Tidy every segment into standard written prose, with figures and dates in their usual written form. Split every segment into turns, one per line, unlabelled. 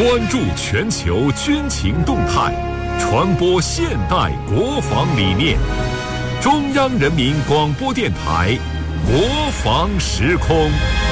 关注全球军情动态，传播现代国防理念。中央人民广播电台国防时空。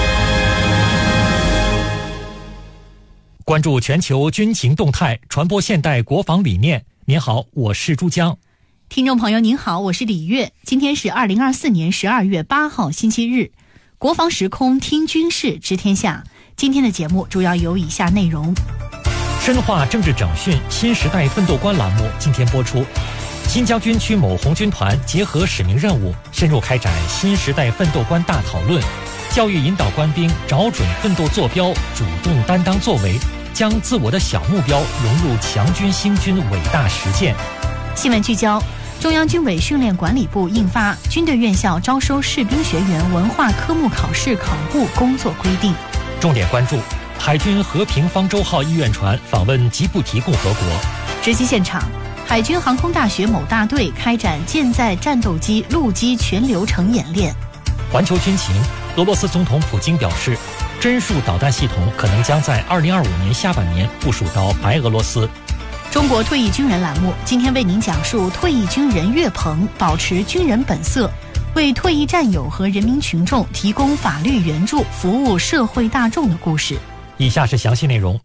关注全球军情动态，传播现代国防理念。您好，我是珠江。
听众朋友您好，我是李月。今天是2024年12月8号星期日，国防时空听军事知天下。今天的节目主要有以下内容：
深化政治整训新时代奋斗观栏目今天播出，新疆军区某红军团结合使命任务，深入开展新时代奋斗观大讨论，教育引导官兵找准奋斗坐标，主动担当作为，将自我的小目标融入强军兴军伟大实践。
新闻聚焦：中央军委训练管理部印发《军队院校招收士兵学员文化科目考试考务工作规定》。
重点关注海军和平方舟号医院船访问吉布提共和国。
直击现场，海军航空大学某大队开展舰载战斗机陆基全流程演练。
环球军情，俄罗斯总统普京表示，针数导弹系统可能将在2025年下半年部署到白俄罗斯。
中国退役军人栏目今天为您讲述退役军人岳鹏保持军人本色，为退役战友和人民群众提供法律援助，服务社会大众的故事。
以下是详细内容。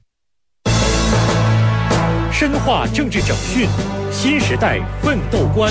深化政治整训，新时代奋斗观。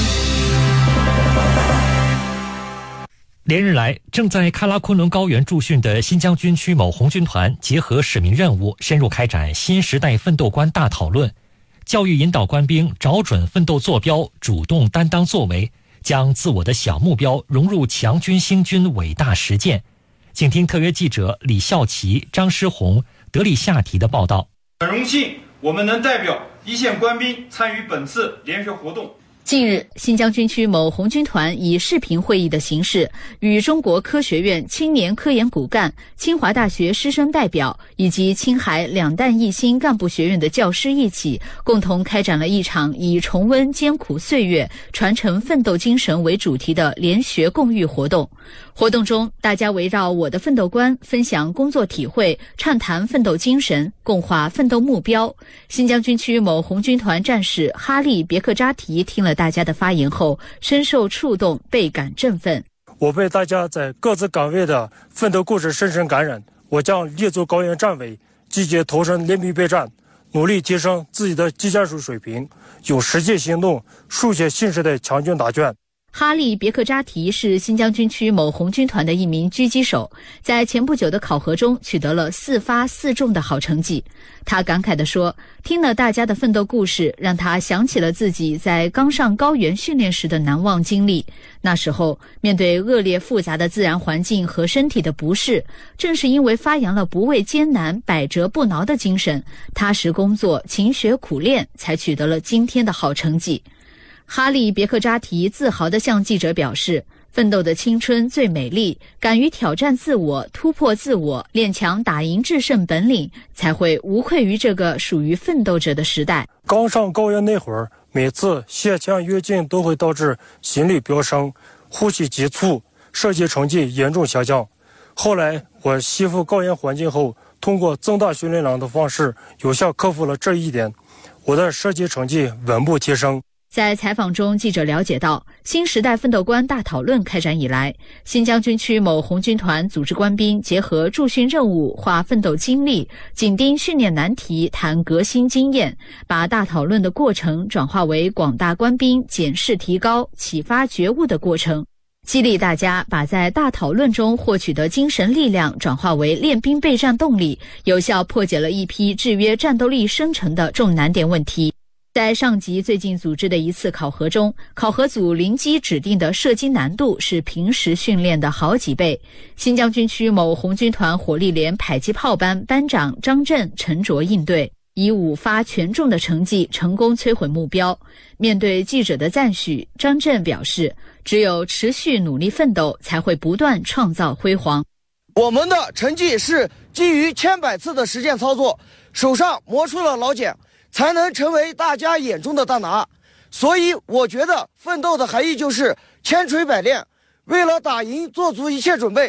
连日来，正在喀拉昆仑高原驻训的新疆军区某红军团结合使命任务，深入开展新时代奋斗观大讨论，教育引导官兵找准奋斗坐标，主动担当作为，将自我的小目标融入强军兴军伟大实践。请听特约记者李孝奇、张诗红、德里夏提的报道。
很荣幸，我们能代表一线官兵参与本次联学活动。
近日，新疆军区某红军团以视频会议的形式，与中国科学院青年科研骨干、清华大学师生代表以及青海两弹一星干部学院的教师一起，共同开展了一场以重温艰苦岁月、传承奋斗精神为主题的联学共育活动。活动中，大家围绕我的奋斗观，分享工作体会，畅谈奋斗精神，共话奋斗目标。新疆军区某红军团战士哈利·别克扎提听了大家的发言后，深受触动，倍感振奋。
我被大家在各自岗位的奋斗故事深深感染，我将立足高原战尾，积极投身练兵备战，努力提升自己的技战术水平，用实际行动书写新时代强军答卷。
哈利·别克扎提是新疆军区某红军团的一名狙击手，在前不久的考核中取得了4发4中的好成绩。他感慨地说，听了大家的奋斗故事，让他想起了自己在刚上高原训练时的难忘经历。那时候，面对恶劣复杂的自然环境和身体的不适，正是因为发扬了不畏艰难、百折不挠的精神，踏实工作、勤学苦练，才取得了今天的好成绩。哈利·别克扎提自豪地向记者表示，奋斗的青春最美丽，敢于挑战自我，突破自我，练强打赢制胜本领，才会无愧于这个属于奋斗者的时代。
刚上高原那会儿，每次卸枪越境都会导致心率飙升、呼吸急促，射击成绩严重下降。后来我吸附高原环境后，通过增大训练量的方式，有效克服了这一点，我的射击成绩稳步提升。
在采访中，记者了解到，新时代奋斗观大讨论开展以来，新疆军区某红军团组织官兵结合驻训任务话奋斗经历，紧盯训练难题谈革新经验，把大讨论的过程转化为广大官兵检视提高、启发觉悟的过程，激励大家把在大讨论中获取的精神力量转化为练兵备战动力，有效破解了一批制约战斗力生成的重难点问题。在上级最近组织的一次考核中，考核组临机指定的射击难度是平时训练的好几倍。新疆军区某红军团火力连迫击炮班班长张震沉着应对，以5发全中的成绩成功摧毁目标。面对记者的赞许，张震表示，只有持续努力奋斗，才会不断创造辉煌。
我们的成绩是基于千百次的实践操作，手上磨出了老茧，才能成为大家眼中的大拿。所以我觉得奋斗的含义就是千锤百炼，为了打赢做足一切准备。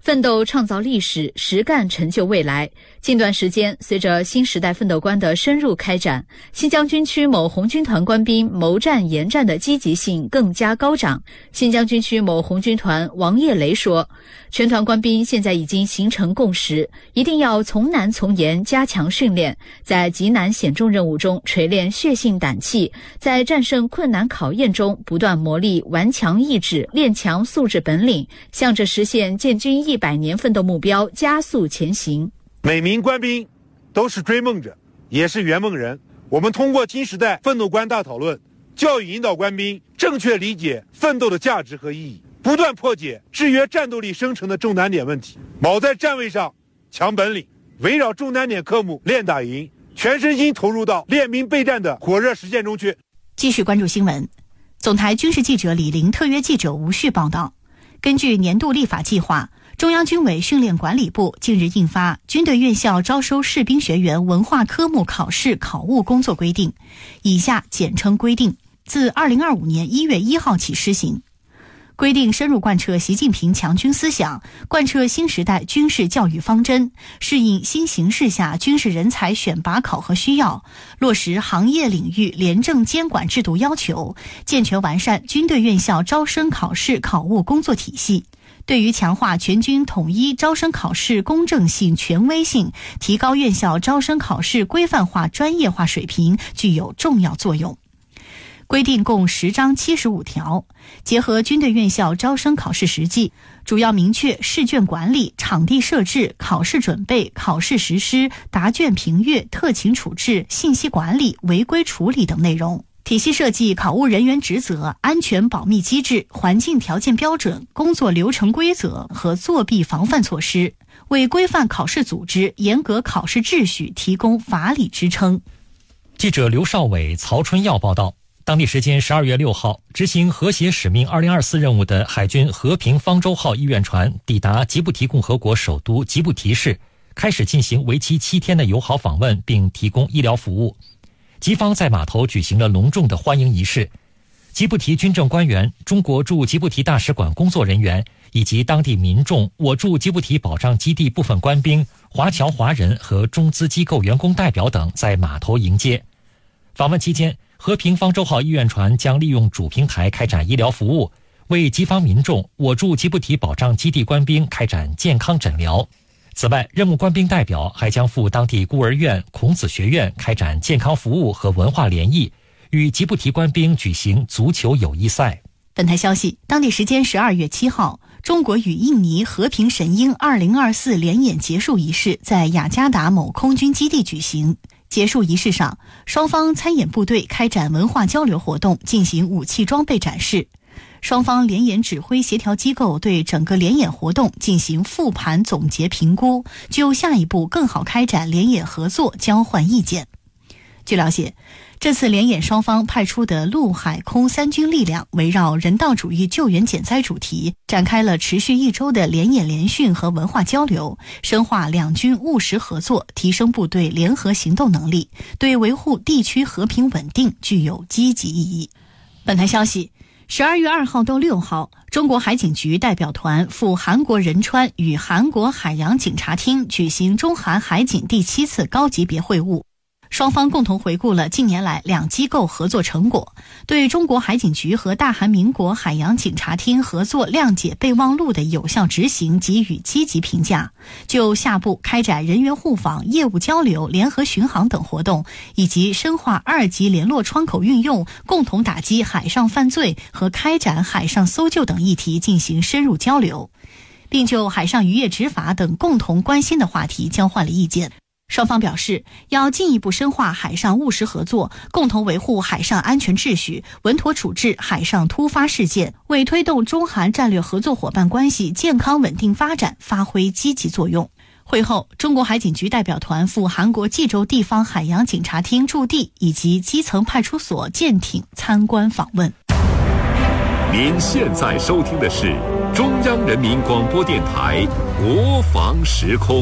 奋斗创造历史，实干成就未来。近段时间，随着新时代奋斗观的深入开展，新疆军区某红军团官兵谋战研战的积极性更加高涨。新疆军区某红军团王业雷说，全团官兵现在已经形成共识，一定要从难从严加强训练，在极难险重任务中锤炼血性胆气，在战胜困难考验中不断磨砺顽强意志，练强素质本领，向着实现建军100年奋斗目标加速前行。
每名官兵都是追梦者，也是圆梦人。我们通过新时代奋斗观大讨论，教育引导官兵正确理解奋斗的价值和意义，不断破解制约战斗力生成的重难点问题，卯在站位上强本领，围绕重难点科目练打赢，全身心投入到练兵备战的火热实践中去。
继续关注新闻。总台军事记者李玲、特约记者吴旭报道，根据年度立法计划，中央军委训练管理部近日印发《军队院校招收士兵学员文化科目考试考务工作规定》，以下简称规定，自2025年1月1号起施行。规定深入贯彻习近平强军思想，贯彻新时代军事教育方针，适应新形势下军事人才选拔考核需要，落实行业领域廉政监管制度要求，健全完善军队院校招生考试考务工作体系，对于强化全军统一招生考试公正性、权威性，提高院校招生考试规范化、专业化水平具有重要作用。规定共10章75条，结合军队院校招生考试实际，主要明确试卷管理、场地设置、考试准备、考试实施、答卷评阅、特勤处置、信息管理、违规处理等内容。体系设计考务人员职责、安全保密机制、环境条件标准、工作流程规则和作弊防范措施，为规范考试组织、严格考试秩序提供法理支撑。
记者刘少伟、曹春耀报道。当地时间12月6号，执行和谐使命2024任务的海军和平方舟号医院船抵达吉布提共和国首都吉布提市，开始进行为期7天的友好访问，并提供医疗服务。吉方在码头举行了隆重的欢迎仪式。吉布提军政官员、中国驻吉布提大使馆工作人员以及当地民众、我驻吉布提保障基地部分官兵、华侨华人和中资机构员工代表等在码头迎接。访问期间，和平方舟号医院船将利用主平台开展医疗服务，为吉方民众、我驻吉布提保障基地官兵开展健康诊疗。此外，任务官兵代表还将赴当地孤儿院、孔子学院开展健康服务和文化联谊，与吉布提官兵举行足球友谊赛。
本台消息，当地时间12月7号，中国与印尼和平神鹰2024联演结束仪式在雅加达某空军基地举行。结束仪式上，双方参演部队开展文化交流活动，进行武器装备展示。双方联演指挥协调机构对整个联演活动进行复盘总结评估，就下一步更好开展联演合作交换意见。据了解，这次联演双方派出的陆海空3军力量围绕人道主义救援减灾主题，展开了持续1周的联演联训和文化交流，深化两军务实合作，提升部队联合行动能力，对维护地区和平稳定具有积极意义。本台消息，12月2号到6号，中国海警局代表团赴韩国仁川与韩国海洋警察厅举行中韩海警第7次高级别会晤。双方共同回顾了近年来两机构合作成果，对中国海警局和大韩民国海洋警察厅合作谅解备忘录的有效执行给予积极评价，就下步开展人员互访、业务交流、联合巡航等活动，以及深化2级联络窗口运用、共同打击海上犯罪和开展海上搜救等议题进行深入交流，并就海上渔业执法等共同关心的话题交换了意见。双方表示，要进一步深化海上务实合作，共同维护海上安全秩序，稳妥处置海上突发事件，为推动中韩战略合作伙伴关系健康稳定发展发挥积极作用。会后，中国海警局代表团赴韩国济州地方海洋警察厅驻地以及基层派出所舰艇参观访问。
您现在收听的是中央人民广播电台国防时空。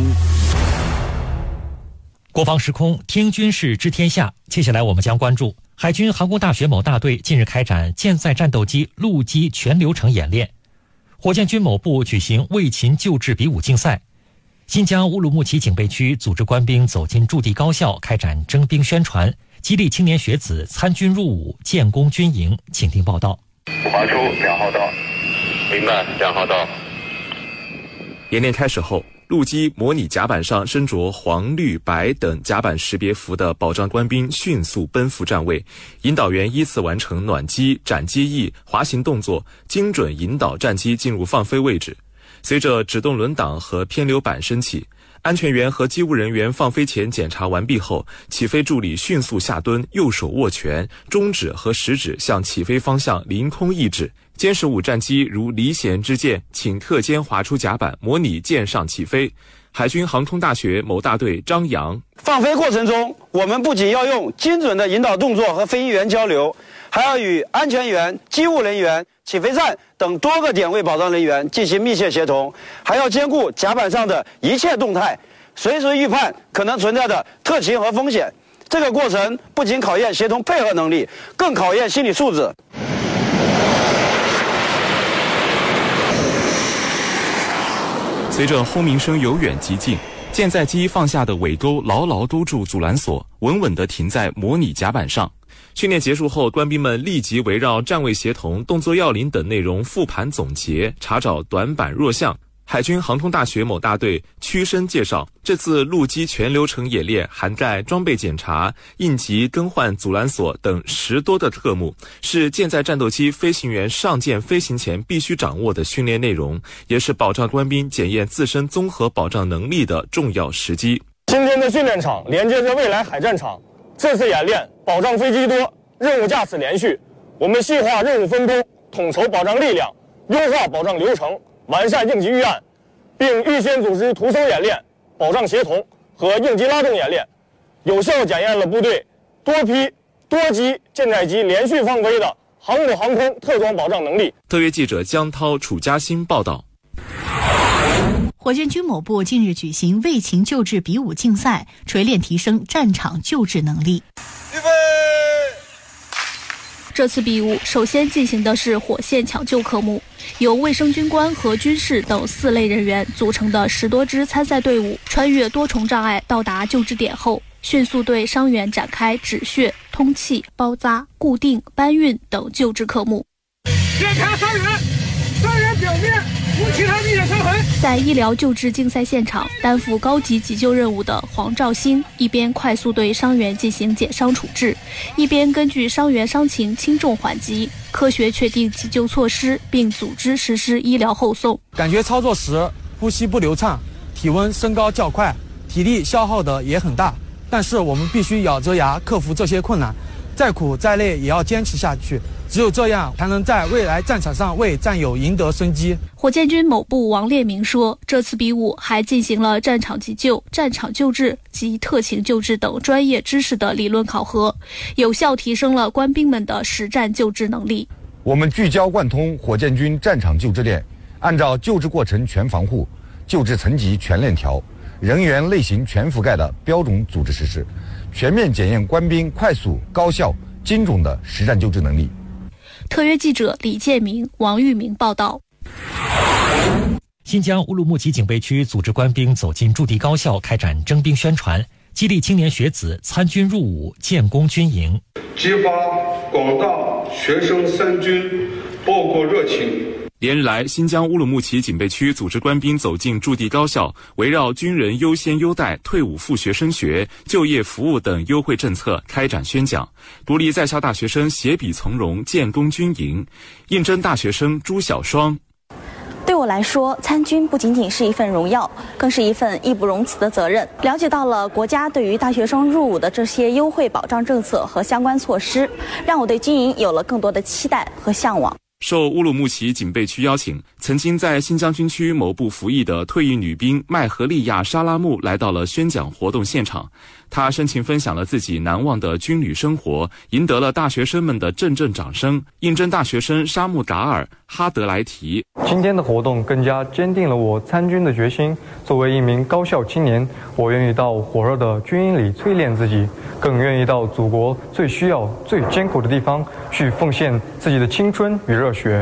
国防时空，听军事知天下。接下来我们将关注海军航空大学某大队近日开展舰载战斗机陆基全流程演练。 火箭军某部举行为勤救治比武竞赛。新疆乌鲁木齐警备区组织官兵走进驻地高校，开展征兵宣传，激励青年学子参军入伍，建功军营。请听报道。
划出2号道，明白，2号道。
演练开始后，陆基模拟甲板上身着黄、绿、白等甲板识别服的保障官兵迅速奔赴站位，引导员依次完成暖机、展机翼、滑行动作，精准引导战机进入放飞位置。随着指动轮挡和偏流板升起，安全员和机务人员放飞前检查完毕后，起飞助理迅速下蹲，右手握拳，中指和食指向起飞方向凌空一指。歼15战机如离弦之箭，顷刻间滑出甲板，模拟舰上起飞。海军航空大学某大队张扬：
放飞过程中，我们不仅要用精准的引导动作和飞行员交流，还要与安全员、机务人员、起飞站等多个点位保障人员进行密切协同，还要兼顾甲板上的一切动态，随时预判可能存在的特情和风险。这个过程不仅考验协同配合能力，更考验心理素质。
随着轰鸣声由远及近，舰载机放下的尾钩牢牢勾住阻拦索，稳稳地停在模拟甲板上。训练结束后，官兵们立即围绕站位协同、动作要领等内容复盘总结，查找短板弱项。海军航空大学某大队屈生介绍，这次陆基全流程演练涵盖装备检查、应急更换阻拦索等10多的特目，是舰载战斗机飞行员上舰飞行前必须掌握的训练内容，也是保障官兵检验自身综合保障能力的重要时机。
今天的训练场连接着未来海战场，这次演练保障飞机多，任务架次连续，我们细化任务分工，统筹保障力量，优化保障流程，完善应急预案，并预先组织徒手演练、保障协同和应急拉动演练，有效检验了部队多批多机舰载机连续放飞的航母航空特装保障能力。
特约记者江涛、楚嘉欣报道。
火箭军某部近日举行为勤救治比武竞赛，锤炼提升战场救治能力。
预备！这次比武首先进行的是火线抢救科目，由卫生军官和军士等4类人员组成的10多支参赛队伍，穿越多重障碍到达救治点后，迅速对伤员展开止血、通气、包扎、固定、搬运等救治科目。
检查伤员表面无其他明显伤痕。
在医疗救治竞赛现场，担负高级急救任务的黄兆兴一边快速对伤员进行减伤处置，一边根据伤员伤情轻重缓急，科学确定急救措施，并组织实施医疗后送。
感觉操作时呼吸不流畅，体温升高较快，体力消耗的也很大，但是我们必须咬着牙克服这些困难，再苦再累也要坚持下去，只有这样才能在未来战场上为战友赢得生机。
火箭军某部王烈明说，这次比武还进行了战场急救、战场救治及特情救治等专业知识的理论考核，有效提升了官兵们的实战救治能力。
我们聚焦贯通火箭军战场救治链，按照救治过程全防护、救治层级全链条、人员类型全覆盖的标准组织实施，全面检验官兵快速、高效、精准的实战救治能力。
特约记者李建明、王玉明报道。
新疆乌鲁木齐警备区组织官兵走进驻地高校，开展征兵宣传，激励青年学子参军入伍，建功军营，
激发广大学生参军报国热情。
连日来，新疆乌鲁木齐警备区组织官兵走进驻地高校，围绕军人优先优待、退伍赴学升学、就业服务等优惠政策开展宣讲，鼓励在校大学生携笔从戎，建功军营。应征大学生朱小双：
对我来说，参军不仅仅是一份荣耀，更是一份义不容辞的责任。了解到了国家对于大学生入伍的这些优惠保障政策和相关措施，让我对军营有了更多的期待和向往。
受乌鲁木齐警备区邀请，曾经在新疆军区某部服役的退役女兵麦合利亚·沙拉木来到了宣讲活动现场。她深情分享了自己难忘的军旅生活，赢得了大学生们的阵阵掌声。应征大学生沙木达尔·哈德莱提：
今天的活动更加坚定了我参军的决心。作为一名高校青年，我愿意到火热的军营里淬炼自己，更愿意到祖国最需要、最艰苦的地方去奉献自己的青春与热血。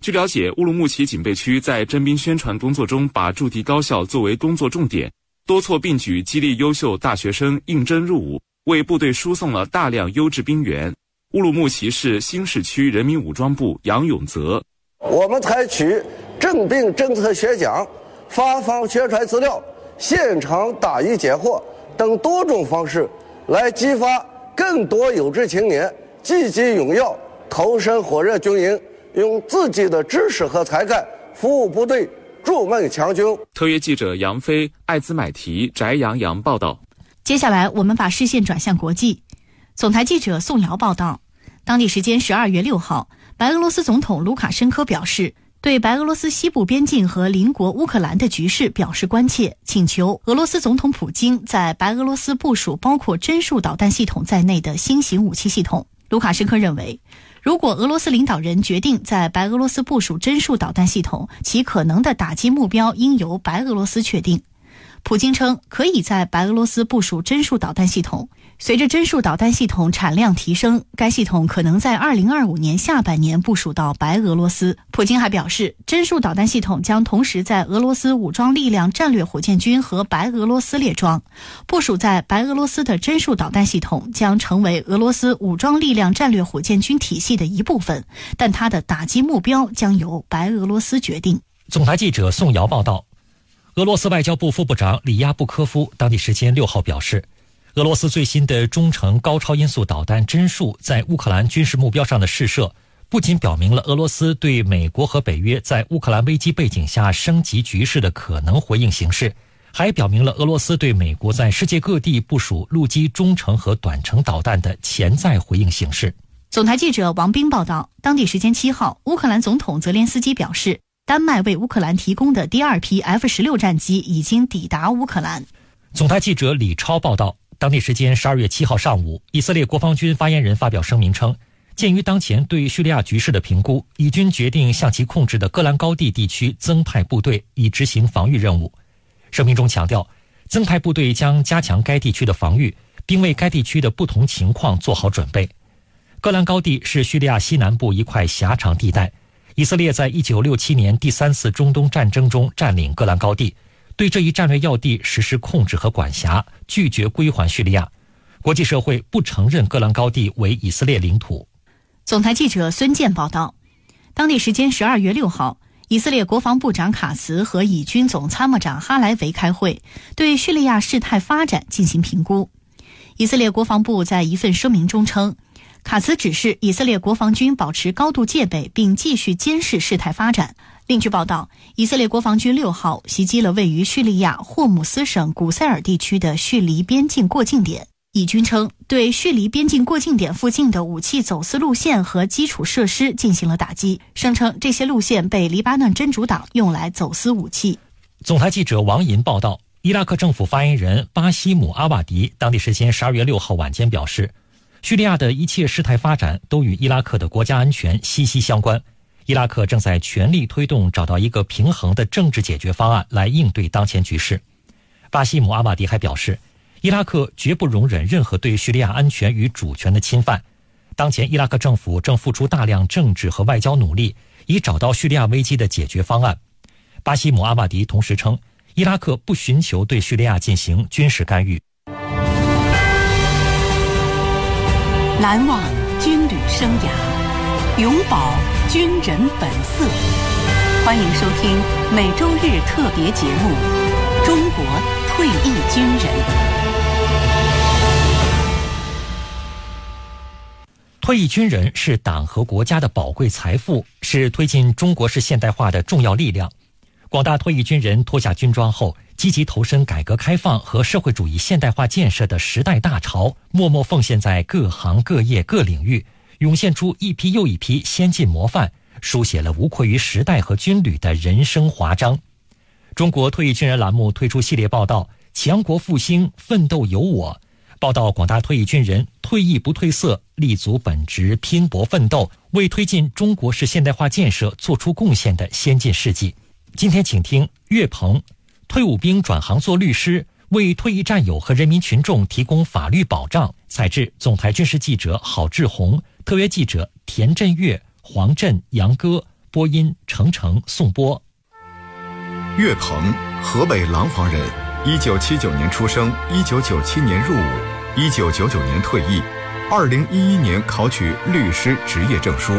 据了解，乌鲁木齐警备区在征兵宣传工作中把驻地高校作为工作重点，多措并举激励优秀大学生应征入伍，为部队输送了大量优质兵员。乌鲁木齐市新市区人民武装部杨永泽：
我们采取征兵政策宣讲、发放宣传资料、现场答疑解惑等多种方式，来激发更多有志青年积极踊跃投身火热军营，用自己的知识和才干服务部队，筑梦强军。
特约记者杨飞、艾兹买提、翟阳阳报道。
接下来我们把视线转向国际。总台记者宋瑶报道，当地时间12月6号，白俄罗斯总统卢卡申科表示，对白俄罗斯西部边境和邻国乌克兰的局势表示关切，请求俄罗斯总统普京在白俄罗斯部署包括针术导弹系统在内的新型武器系统。卢卡申科认为，如果俄罗斯领导人决定在白俄罗斯部署针术导弹系统，其可能的打击目标应由白俄罗斯确定。普京称可以在白俄罗斯部署针术导弹系统，随着针术导弹系统产量提升，该系统可能在2025年下半年部署到白俄罗斯。普京还表示，针术导弹系统将同时在俄罗斯武装力量战略火箭军和白俄罗斯列装。部署在白俄罗斯的针术导弹系统将成为俄罗斯武装力量战略火箭军体系的一部分，但它的打击目标将由白俄罗斯决定。
总台记者宋瑶报道。俄罗斯外交部副部长里亚布科夫当地时间6号表示，俄罗斯最新的中程高超音速导弹针术在乌克兰军事目标上的试射，不仅表明了俄罗斯对美国和北约在乌克兰危机背景下升级局势的可能回应形势，还表明了俄罗斯对美国在世界各地部署陆基中程和短程导弹的潜在回应形势。
总台记者王斌报道，当地时间7号，乌克兰总统泽连斯基表示，丹麦为乌克兰提供的第2批 F-16战机已经抵达乌克兰。
总台记者李超报道，当地时间12月7号上午，以色列国防军发言人发表声明称，鉴于当前对叙利亚局势的评估，以军决定向其控制的戈兰高地地区增派部队以执行防御任务。声明中强调，增派部队将加强该地区的防御，并为该地区的不同情况做好准备。戈兰高地是叙利亚西南部一块狭长地带，以色列在1967年第3次中东战争中占领戈兰高地，对这一战略要地实施控制和管辖，拒绝归还叙利亚。国际社会不承认戈兰高地为以色列领土。
总台记者孙健报道，当地时间12月6号，以色列国防部长卡茨和以军总参谋长哈莱维开会，对叙利亚事态发展进行评估。以色列国防部在一份声明中称，卡茨指示以色列国防军保持高度戒备，并继续监视事态发展。另据报道，以色列国防军6号袭击了位于叙利亚霍姆斯省古塞尔地区的叙黎边境过境点。以军称，对叙黎边境过境点附近的武器走私路线和基础设施进行了打击，声称这些路线被黎巴嫩真主党用来走私武器。
总台记者王银报道，伊拉克政府发言人巴西姆阿瓦迪当地时间12月6号晚间表示，叙利亚的一切事态发展都与伊拉克的国家安全息息相关。伊拉克正在全力推动找到一个平衡的政治解决方案来应对当前局势。巴西姆阿瓦迪还表示，伊拉克绝不容忍任何对叙利亚安全与主权的侵犯。当前伊拉克政府正付出大量政治和外交努力，以找到叙利亚危机的解决方案。巴西姆阿瓦迪同时称，伊拉克不寻求对叙利亚进行军事干预。
难忘军旅生涯，永葆军人本色。欢迎收听每周日特别节目《中国退役军人》。
退役军人是党和国家的宝贵财富，是推进中国式现代化的重要力量。广大退役军人脱下军装后，积极投身改革开放和社会主义现代化建设的时代大潮，默默奉献在各行各业各领域，涌现出一批又一批先进模范，书写了无愧于时代和军旅的人生华章。中国退役军人栏目推出系列报道，强国复兴，奋斗有我，报道广大退役军人退役不褪色，立足本职，拼搏奋斗，为推进中国式现代化建设做出贡献的先进事迹。今天请听岳鹏，退伍兵转行做律师，为退役战友和人民群众提供法律保障。采制总台军事记者郝志红，特约记者田振岳、黄振、杨歌， 播音程程、宋波。
岳鹏，河北廊坊人，1979年出生，1997年入伍，1999年退役，2011年考取律师执业证书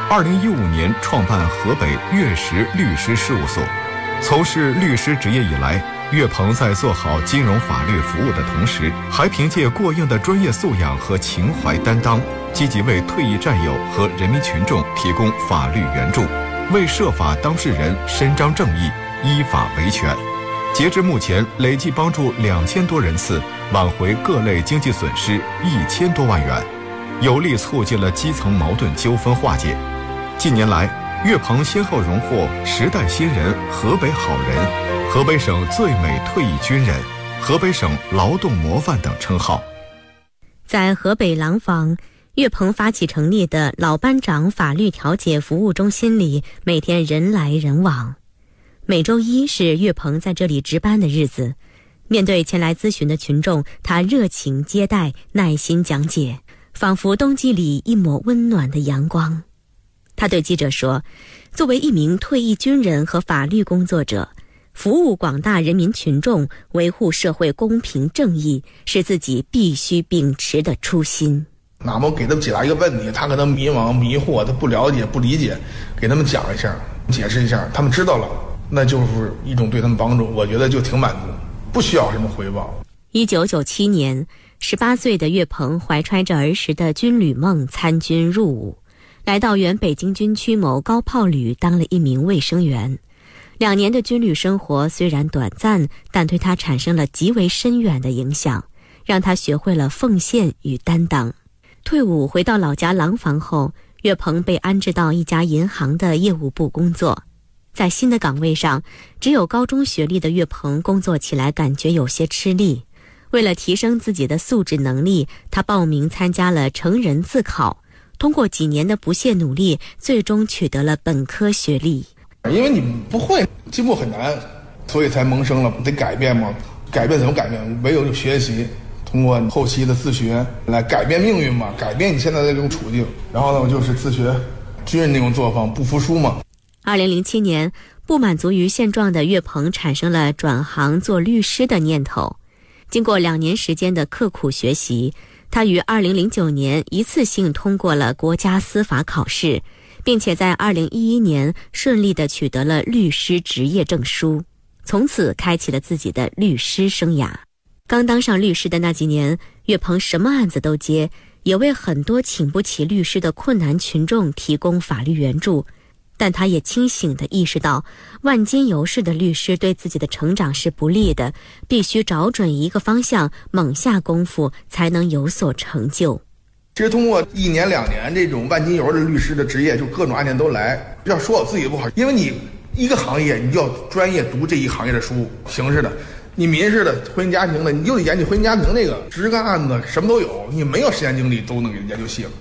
，2015年创办河北岳石律师事务所。从事律师职业以来，岳鹏在做好金融法律服务的同时，还凭借过硬的专业素养和情怀担当，积极为退役战友和人民群众提供法律援助，为涉法当事人伸张正义，依法维权。截至目前，累计帮助2000多人次挽回各类经济损失1000多万元，有力促进了基层矛盾纠纷化解。近年来，岳鹏先后荣获时代新人、河北好人、河北省最美退役军人、河北省劳动模范等称号。
在河北廊坊，岳鹏发起成立的老班长法律调解服务中心里，每天人来人往。每周一是岳鹏在这里值班的日子，面对前来咨询的群众，他热情接待，耐心讲解，仿佛冬季里一抹温暖的阳光。他对记者说，作为一名退役军人和法律工作者，服务广大人民群众，维护社会公平正义，是自己必须秉持的初心。
哪怕给他们解答一个问题，他可能迷茫迷惑，他不了解不理解，给他们讲一下，解释一下，他们知道了，那就是一种对他们帮助，我觉得就挺满足，不需要什么回报。
1997年，18岁的岳鹏怀揣着儿时的军旅梦参军入伍，来到原北京军区某高炮旅当了一名卫生员。2年的军旅生活虽然短暂，但对他产生了极为深远的影响，让他学会了奉献与担当。退伍回到老家廊坊后，岳鹏被安置到一家银行的业务部工作。在新的岗位上，只有高中学历的岳鹏工作起来感觉有些吃力。为了提升自己的素质能力，他报名参加了成人自考，通过几年的不懈努力，最终取得了本科学历。
因为你不会，进步很难，所以才萌生了得改变嘛。改变怎么改变？唯有就学习，通过后期的自学来改变命运嘛，改变你现在的这种处境。然后呢，我就是自学军人那种作风，不服输嘛。
2007年，不满足于现状的岳鹏产生了转行做律师的念头。经过2年时间的刻苦学习，他于2009年一次性通过了国家司法考试，并且在2011年顺利地取得了律师执业证书，从此开启了自己的律师生涯。刚当上律师的那几年，岳鹏什么案子都接，也为很多请不起律师的困难群众提供法律援助。但他也清醒地意识到，万金油式的律师对自己的成长是不利的，必须找准一个方向，猛下功夫，才能有所成就。
其实通过1年2年这种万金油的律师的职业，就各种案件都来。要说我自己不好，因为你一个行业，你就要专业读这一行业的书，刑事的，你民事的、婚姻家庭的，你就得研究婚姻家庭那个10个案子，什么都有，你没有时间精力都能给研究细了。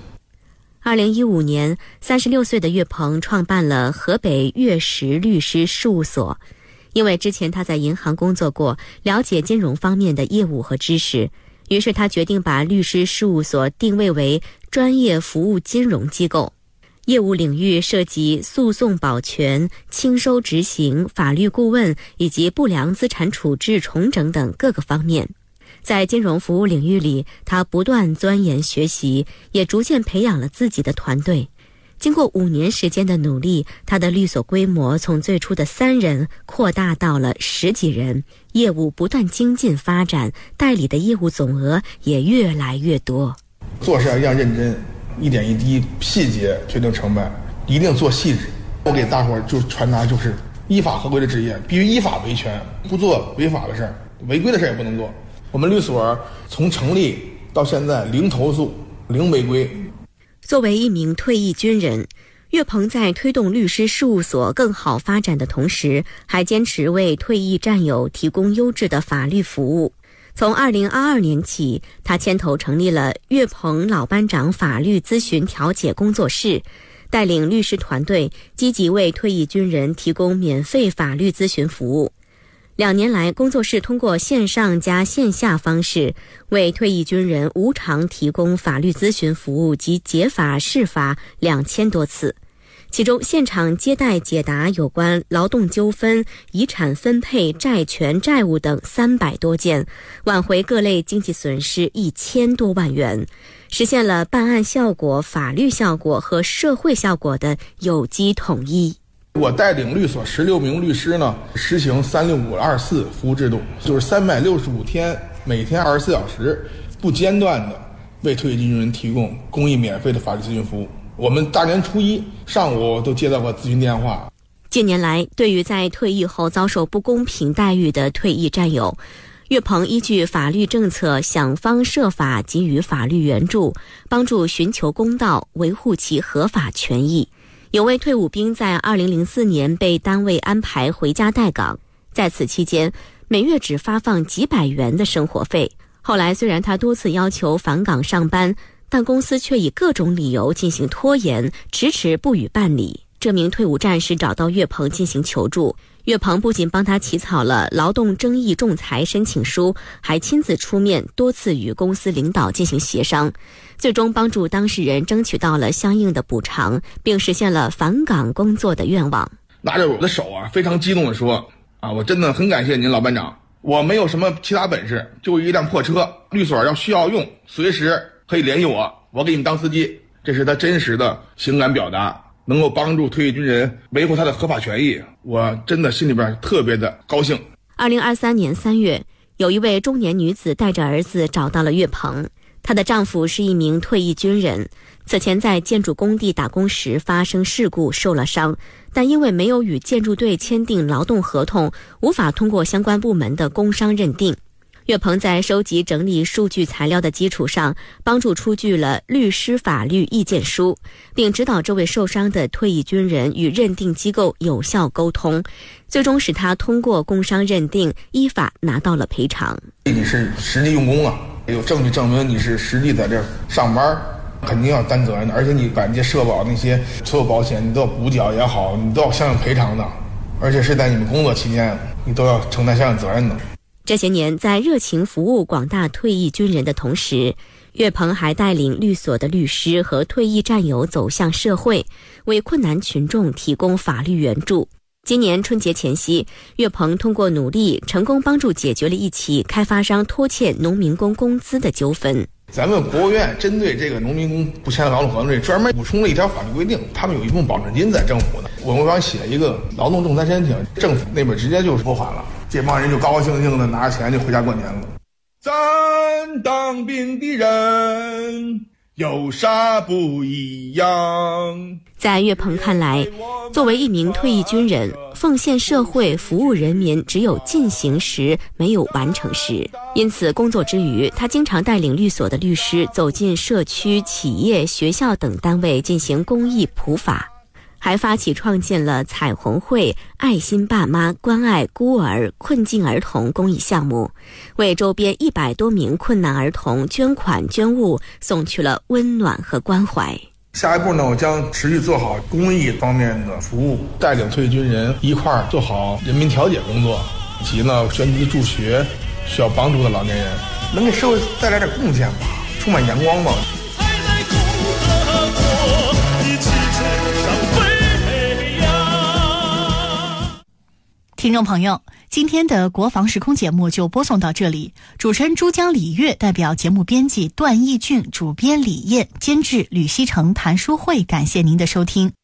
2015年，36岁的岳鹏创办了河北岳石律师事务所。因为之前他在银行工作过，了解金融方面的业务和知识，于是他决定把律师事务所定位为专业服务金融机构。业务领域涉及诉讼保全、清收执行、法律顾问以及不良资产处置重整等各个方面。在金融服务领域里，他不断钻研学习，也逐渐培养了自己的团队。经过5年时间的努力，他的律所规模从最初的3人扩大到了10几人，业务不断精进发展，代理的业务总额也越来越多。
做事一样认真，一点一滴细节决定成败，一定做细致。我给大伙儿就传达，就是依法合规的职业必须依法维权，不做违法的事儿，违规的事儿也不能做。我们律所从成立到现在0投诉0违规。
作为一名退役军人，岳鹏在推动律师事务所更好发展的同时，还坚持为退役战友提供优质的法律服务。从2022年起，他牵头成立了岳鹏老班长法律咨询调解工作室，带领律师团队积极为退役军人提供免费法律咨询服务。2年来，工作室通过线上加线下方式，为退役军人无偿提供法律咨询服务及解法释法2000多次。 其中现场接待解答有关劳动纠纷、遗产分配、债权、债务等300多件，挽回各类经济损失1000多万元，实现了办案效果、法律效果和社会效果的有机统一。
我带领律所16名律师呢，实行36524服务制度，就是365天，每天24小时，不间断的为退役军人提供公益免费的法律咨询服务。我们大年初一上午都接到过咨询电话。
近年来，对于在退役后遭受不公平待遇的退役战友，岳鹏依据法律政策想方设法给予法律援助，帮助寻求公道，维护其合法权益。有位退伍兵在2004年被单位安排回家待岗，在此期间每月只发放几百元的生活费。后来虽然他多次要求返岗上班，但公司却以各种理由进行拖延，迟迟不予办理。这名退伍战士找到岳鹏进行求助，岳鹏不仅帮他起草了劳动争议仲裁申请书，还亲自出面多次与公司领导进行协商，最终帮助当事人争取到了相应的补偿，并实现了返岗工作的愿望。
拿着我的手啊，非常激动地说我真的很感谢您老班长，我没有什么其他本事，就一辆破车，律所要需要用，随时可以联系我，我给你们当司机。这是他真实的情感表达，能够帮助退役军人维护他的合法权益，我真的心里边特别的高兴。
2023年3月，有一位中年女子带着儿子找到了岳鹏，她的丈夫是一名退役军人，此前在建筑工地打工时发生事故受了伤，但因为没有与建筑队签订劳动合同，无法通过相关部门的工伤认定。岳鹏在收集整理数据材料的基础上，帮助出具了律师法律意见书，并指导这位受伤的退役军人与认定机构有效沟通，最终使他通过工伤认定，依法拿到了赔偿。
你是实际用功了，有证据证明你是实际在这上班，肯定要担责任的，而且你把这些社保那些所有保险你都要补缴也好，你都要相应赔偿的，而且是在你们工作期间你都要承担相应责任的。
这些年，在热情服务广大退役军人的同时，岳鹏还带领律所的律师和退役战友走向社会，为困难群众提供法律援助。今年春节前夕，岳鹏通过努力，成功帮助解决了一起开发商拖欠农民工工资的纠纷。
咱们国务院针对这个农民工不签劳动合同，这专门补充了一条法律规定，他们有一部分保证金在政府的，我们帮写一个劳动仲裁申请，政府那边直接就拨款了，这帮人就高高兴兴的拿着钱就回家过年了。咱当兵的人有啥不一样？
在岳鹏看来，作为一名退役军人，奉献社会、服务人民只有进行时，没有完成时。因此，工作之余，他经常带领律所的律师走进社区、企业、学校等单位进行公益普法，还发起创建了彩虹会、爱心爸妈、关爱孤儿、困境儿童公益项目，为周边100多名困难儿童捐款捐物，送去了温暖和关怀。
下一步呢，我将持续做好公益方面的服务，带领退役军人一块儿做好人民调解工作，以及呢捐资助学需要帮助的老年人，能给社会带来点贡献吧，充满阳光吧。
听众朋友，今天的国防时空节目就播送到这里。主持人珠江李月代表节目编辑段义俊、主编李燕、监制吕希成、谭淑慧，感谢您的收听。